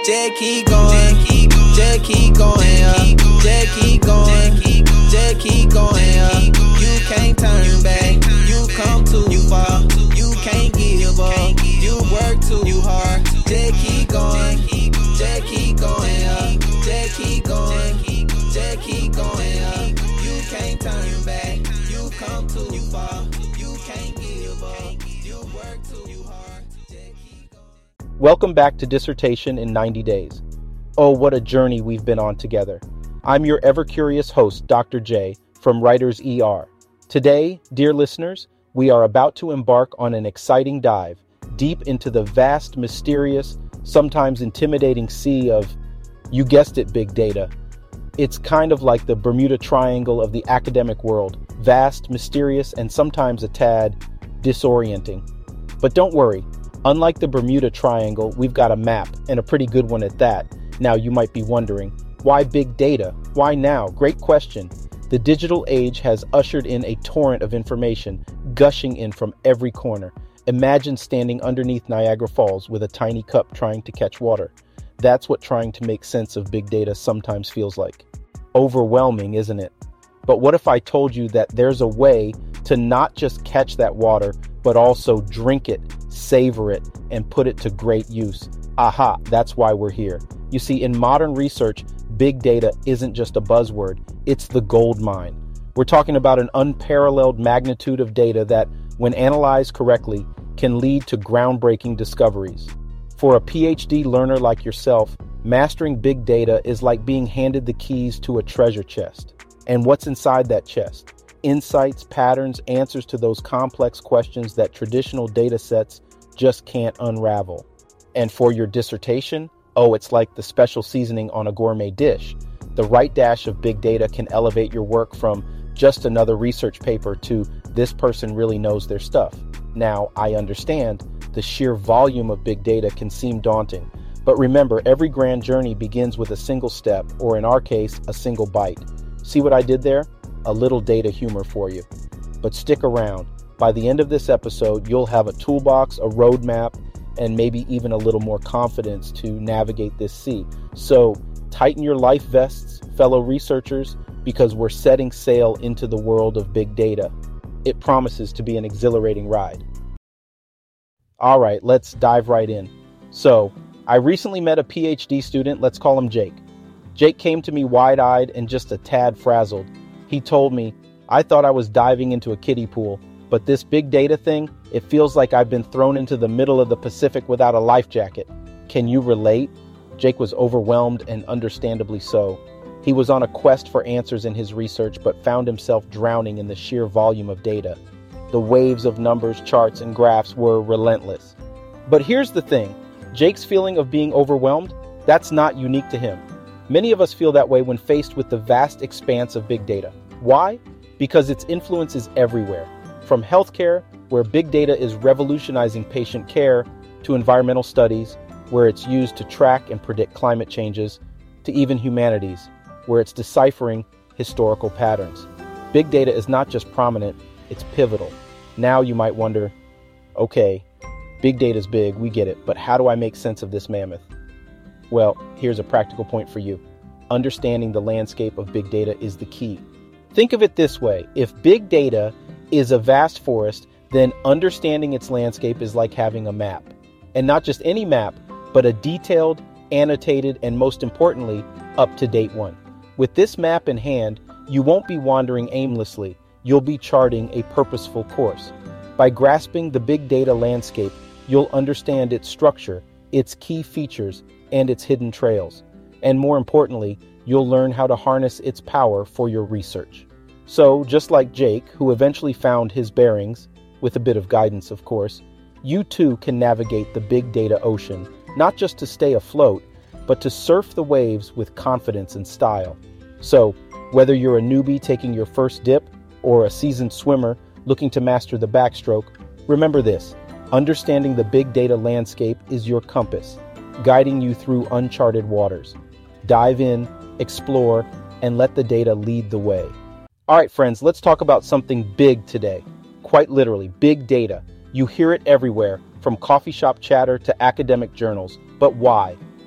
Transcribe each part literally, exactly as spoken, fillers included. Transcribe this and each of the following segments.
Just keep going, just keep going up, just keep going, just keep going up. You can't turn back, you come too far, you can't give up, you work too hard. Just keep going, just keep going up, just keep going, just keep going up. You can't turn back, you come too far, you can't give up, you work too hard. Welcome back to Dissertation in ninety days. Oh, what a journey we've been on together. I'm your ever-curious host, Doctor J, from Writers E R. Today, dear listeners, we are about to embark on an exciting dive deep into the vast, mysterious, sometimes intimidating sea of, you guessed it, big data. It's kind of like the Bermuda Triangle of the academic world, vast, mysterious, and sometimes a tad disorienting. But don't worry. Unlike the Bermuda Triangle, we've got a map, and a pretty good one at that. Now you might be wondering, why big data? Why now? Great question. The digital age has ushered in a torrent of information, gushing in from every corner. Imagine standing underneath Niagara Falls with a tiny cup trying to catch water. That's what trying to make sense of big data sometimes feels like. Overwhelming, isn't it? But what if I told you that there's a way to not just catch that water, but also drink it, savor it, and put it to great use? Aha, that's why we're here. You see, in modern research, big data isn't just a buzzword, it's the gold mine. We're talking about an unparalleled magnitude of data that, when analyzed correctly, can lead to groundbreaking discoveries. For a P H D learner like yourself, mastering big data is like being handed the keys to a treasure chest. And what's inside that chest? Insights, patterns, answers to those complex questions that traditional data sets just can't unravel. And for your dissertation, oh, it's like the special seasoning on a gourmet dish. The right dash of big data can elevate your work from just another research paper to this person really knows their stuff. Now, I understand the sheer volume of big data can seem daunting, but remember, every grand journey begins with a single step, or in our case, a single bite. See what I did there? A little data humor for you. But stick around. By the end of this episode, you'll have a toolbox, a roadmap, and maybe even a little more confidence to navigate this sea. So tighten your life vests, fellow researchers, because we're setting sail into the world of big data. It promises to be an exhilarating ride. All right, let's dive right in. So, I recently met a P H D student, let's call him Jake. Jake came to me wide-eyed and just a tad frazzled. He told me, I thought I was diving into a kiddie pool, but this big data thing, it feels like I've been thrown into the middle of the Pacific without a life jacket. Can you relate? Jake was overwhelmed, and understandably so. He was on a quest for answers in his research, but found himself drowning in the sheer volume of data. The waves of numbers, charts, and graphs were relentless. But here's the thing. Jake's feeling of being overwhelmed, that's not unique to him. Many of us feel that way when faced with the vast expanse of big data. Why? Because its influence is everywhere. From healthcare, where big data is revolutionizing patient care, to environmental studies, where it's used to track and predict climate changes, to even humanities, where it's deciphering historical patterns. Big data is not just prominent, it's pivotal. Now you might wonder, okay, big data is big, we get it, but how do I make sense of this mammoth? Well, here's a practical point for you. Understanding the landscape of big data is the key. Think of it this way. If big data is a vast forest, then understanding its landscape is like having a map. And not just any map, but a detailed, annotated, and most importantly, up-to-date one. With this map in hand, you won't be wandering aimlessly. You'll be charting a purposeful course. By grasping the big data landscape, you'll understand its structure, its key features, and its hidden trails. And more importantly, you'll learn how to harness its power for your research. So, just like Jake, who eventually found his bearings, with a bit of guidance of course, you too can navigate the big data ocean, not just to stay afloat, but to surf the waves with confidence and style. So, whether you're a newbie taking your first dip, or a seasoned swimmer looking to master the backstroke, remember this: understanding the big data landscape is your compass, guiding you through uncharted waters. Dive in, explore, and let the data lead the way. All right, friends, let's talk about something big today. Quite literally, big data. You hear it everywhere, from coffee shop chatter to academic journals. But why?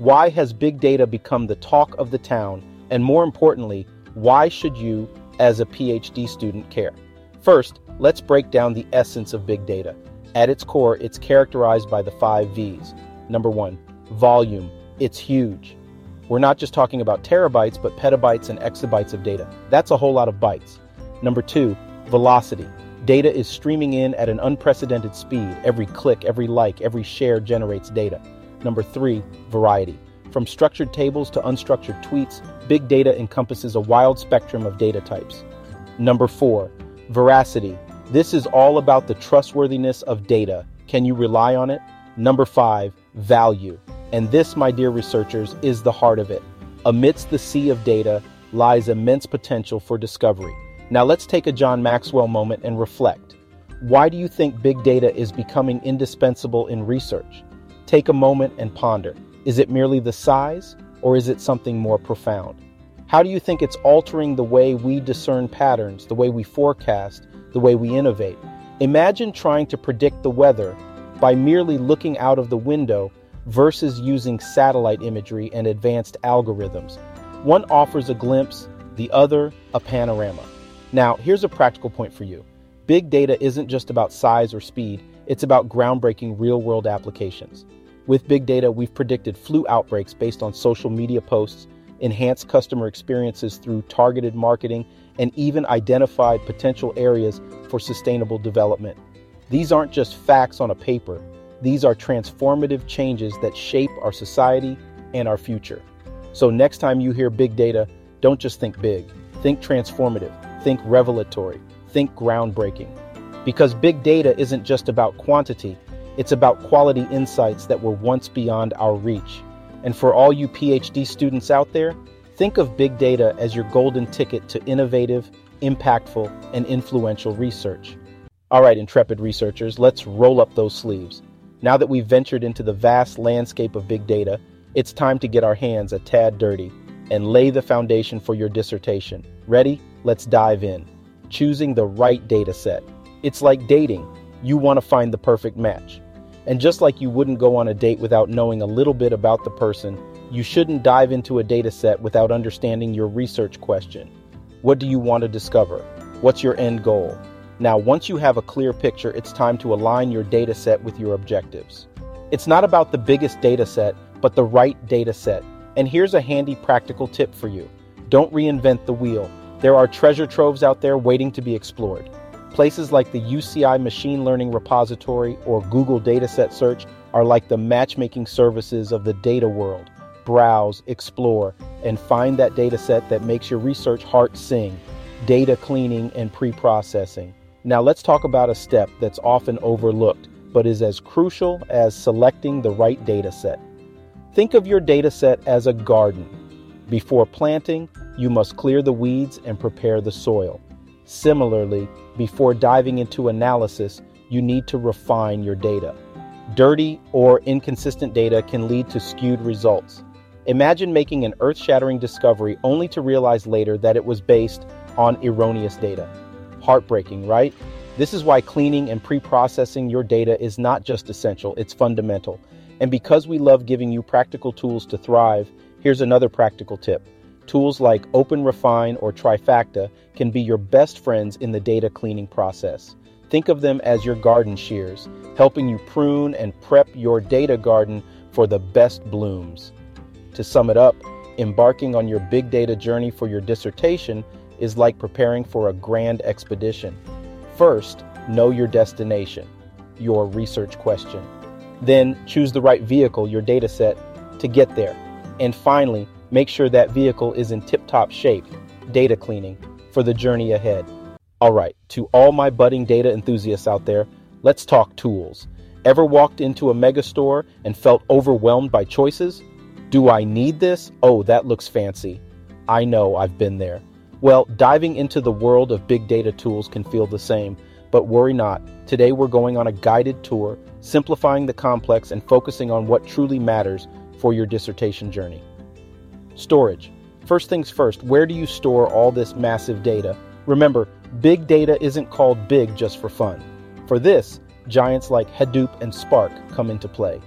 Why has big data become the talk of the town? And more importantly, why should you, as a PhD student, care? First, let's break down the essence of big data. At its core, it's characterized by the five V's. Number one, volume. It's huge. We're not just talking about terabytes, but petabytes and exabytes of data. That's a whole lot of bytes. Number two, velocity. Data is streaming in at an unprecedented speed. Every click, every like, every share generates data. Number three, variety. From structured tables to unstructured tweets, big data encompasses a wild spectrum of data types. Number four, veracity. This is all about the trustworthiness of data. Can you rely on it? Number five, value. And this, my dear researchers, is the heart of it. Amidst the sea of data lies immense potential for discovery. Now let's take a John Maxwell moment and reflect. Why do you think big data is becoming indispensable in research? Take a moment and ponder. Is it merely the size, or is it something more profound? How do you think it's altering the way we discern patterns, the way we forecast, the way we innovate? Imagine trying to predict the weather by merely looking out of the window versus using satellite imagery and advanced algorithms. One offers a glimpse, the other a panorama. Now, here's a practical point for you. Big data isn't just about size or speed, it's about groundbreaking real-world applications. With big data, we've predicted flu outbreaks based on social media posts, enhanced customer experiences through targeted marketing, and even identified potential areas for sustainable development. These aren't just facts on a paper. These are transformative changes that shape our society and our future. So next time you hear big data, don't just think big. Think transformative. Think revelatory. Think groundbreaking. Because big data isn't just about quantity. It's about quality insights that were once beyond our reach. And for all you PhD students out there, think of big data as your golden ticket to innovative, impactful, and influential research. All right, intrepid researchers, let's roll up those sleeves. Now that we've ventured into the vast landscape of big data, it's time to get our hands a tad dirty and lay the foundation for your dissertation. Ready? Let's dive in. Choosing the right data set. It's like dating. You want to find the perfect match. And just like you wouldn't go on a date without knowing a little bit about the person, you shouldn't dive into a data set without understanding your research question. What do you want to discover? What's your end goal? Now, once you have a clear picture, it's time to align your data set with your objectives. It's not about the biggest data set, but the right data set. And here's a handy practical tip for you. Don't reinvent the wheel. There are treasure troves out there waiting to be explored. Places like the U C I Machine Learning Repository or Google Dataset Search are like the matchmaking services of the data world. Browse, explore, and find that data set that makes your research heart sing. Data cleaning and pre-processing. Now let's talk about a step that's often overlooked, but is as crucial as selecting the right data set. Think of your data set as a garden. Before planting, you must clear the weeds and prepare the soil. Similarly, before diving into analysis, you need to refine your data. Dirty or inconsistent data can lead to skewed results. Imagine making an earth-shattering discovery only to realize later that it was based on erroneous data. Heartbreaking, right? This is why cleaning and pre-processing your data is not just essential, it's fundamental. And because we love giving you practical tools to thrive, here's another practical tip. Tools like OpenRefine or Trifacta can be your best friends in the data cleaning process. Think of them as your garden shears, helping you prune and prep your data garden for the best blooms. To sum it up, embarking on your big data journey for your dissertation is like preparing for a grand expedition. First, know your destination, your research question. Then choose the right vehicle, your data set, to get there. And finally, make sure that vehicle is in tip-top shape, data cleaning, for the journey ahead. All right, to all my budding data enthusiasts out there, let's talk tools. Ever walked into a mega store and felt overwhelmed by choices? Do I need this? Oh, that looks fancy. I know, I've been there. Well, diving into the world of big data tools can feel the same, but worry not. Today we're going on a guided tour, simplifying the complex and focusing on what truly matters for your dissertation journey. Storage. First things first, where do you store all this massive data? Remember, big data isn't called big just for fun. For this, giants like Hadoop and Spark come into play.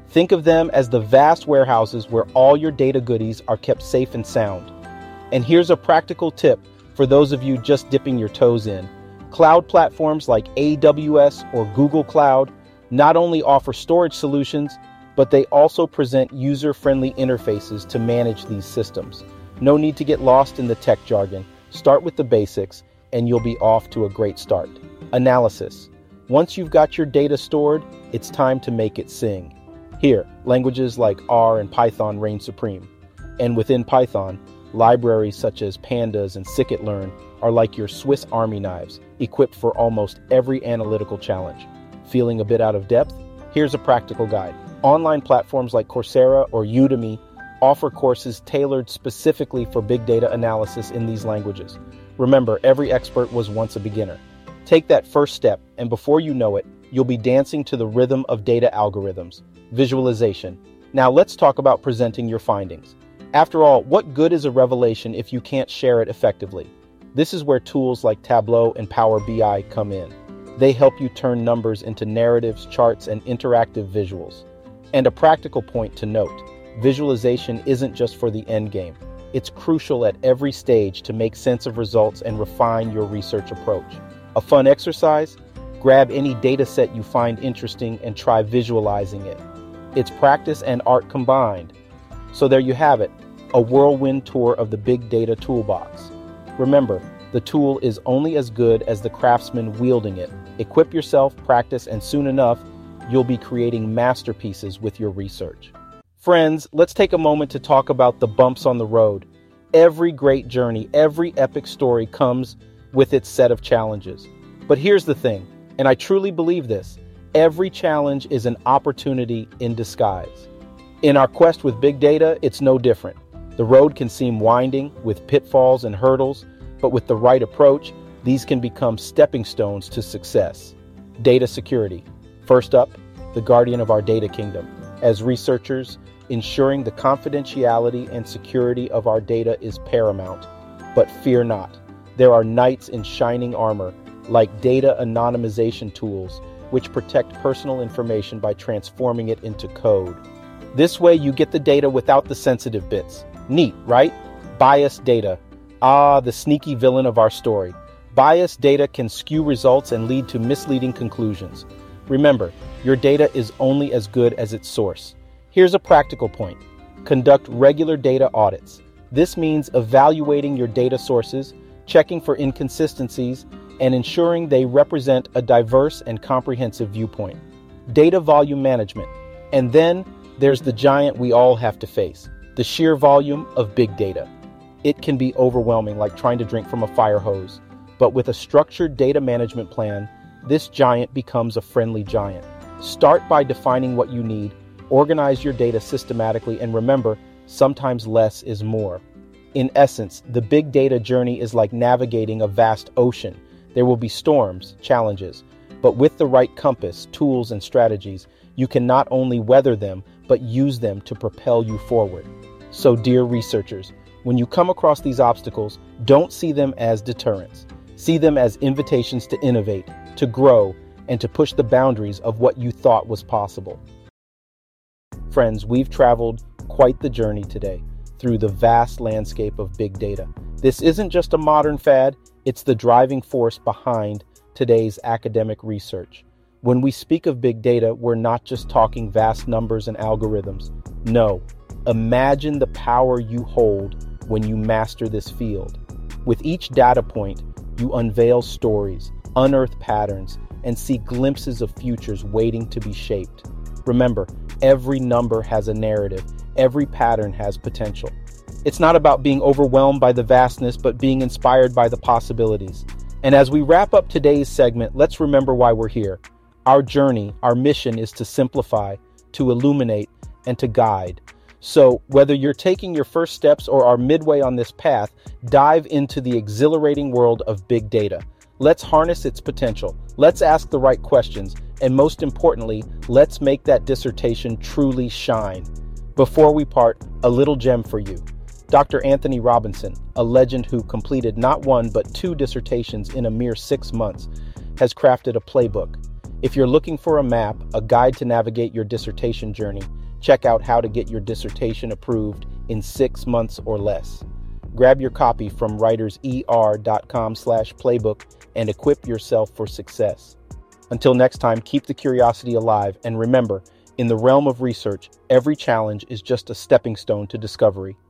Think of them as the vast warehouses where all your data goodies are kept safe and sound. And here's a practical tip for those of you just dipping your toes in. Cloud platforms like A W S or Google Cloud not only offer storage solutions, but they also present user-friendly interfaces to manage these systems. No need to get lost in the tech jargon. Start with the basics, and you'll be off to a great start. Analysis. Once you've got your data stored, it's time to make it sing. Here, languages like R and Python reign supreme. And within Python, libraries such as Pandas and scikit-learn are like your Swiss Army knives, equipped for almost every analytical challenge. Feeling a bit out of depth? Here's a practical guide. Online platforms like Coursera or Udemy offer courses tailored specifically for big data analysis in these languages. Remember, every expert was once a beginner. Take that first step, and before you know it, you'll be dancing to the rhythm of data algorithms. Visualization. Now let's talk about presenting your findings. After all, what good is a revelation if you can't share it effectively? This is where tools like Tableau and Power B I come in. They help you turn numbers into narratives, charts, and interactive visuals. And a practical point to note, visualization isn't just for the end game. It's crucial at every stage to make sense of results and refine your research approach. A fun exercise? Grab any data set you find interesting and try visualizing it. It's practice and art combined. So there you have it, a whirlwind tour of the Big Data Toolbox. Remember, the tool is only as good as the craftsman wielding it. Equip yourself, practice, and soon enough, you'll be creating masterpieces with your research. Friends, let's take a moment to talk about the bumps on the road. Every great journey, every epic story comes with its set of challenges. But here's the thing, and I truly believe this, every challenge is an opportunity in disguise. In our quest with big data, it's no different. The road can seem winding with pitfalls and hurdles, but with the right approach, these can become stepping stones to success. Data security. First up, the guardian of our data kingdom. As researchers, ensuring the confidentiality and security of our data is paramount. But fear not. There are knights in shining armor, like data anonymization tools, which protect personal information by transforming it into code. This way you get the data without the sensitive bits. Neat, right? Biased data. Ah, the sneaky villain of our story. Biased data can skew results and lead to misleading conclusions. Remember, your data is only as good as its source. Here's a practical point. Conduct regular data audits. This means evaluating your data sources, checking for inconsistencies, and ensuring they represent a diverse and comprehensive viewpoint. Data volume management. And then there's the giant we all have to face, the sheer volume of big data. It can be overwhelming, like trying to drink from a fire hose. But with a structured data management plan, this giant becomes a friendly giant. Start by defining what you need, organize your data systematically, and remember, sometimes less is more. In essence, the big data journey is like navigating a vast ocean. There will be storms, challenges, but with the right compass, tools, and strategies, you can not only weather them, but use them to propel you forward. So, dear researchers, when you come across these obstacles, don't see them as deterrents. See them as invitations to innovate, to grow, and to push the boundaries of what you thought was possible. Friends, we've traveled quite the journey today through the vast landscape of big data. This isn't just a modern fad, it's the driving force behind today's academic research. When we speak of big data, we're not just talking vast numbers and algorithms. No, imagine the power you hold when you master this field. With each data point, you unveil stories, unearth patterns, and see glimpses of futures waiting to be shaped. Remember, every number has a narrative, every pattern has potential. It's not about being overwhelmed by the vastness, but being inspired by the possibilities. And as we wrap up today's segment, let's remember why we're here. Our journey, our mission is to simplify, to illuminate, and to guide. So whether you're taking your first steps or are midway on this path, dive into the exhilarating world of big data. Let's harness its potential. Let's ask the right questions. And most importantly, let's make that dissertation truly shine. Before we part, a little gem for you. Doctor Anthony Robinson, a legend who completed not one but two dissertations in a mere six months, has crafted a playbook. If you're looking for a map, a guide to navigate your dissertation journey, check out How to Get Your Dissertation Approved in Six Months or Less. Grab your copy from writerser.com slash playbook and equip yourself for success. Until next time, keep the curiosity alive, and remember, in the realm of research, every challenge is just a stepping stone to discovery.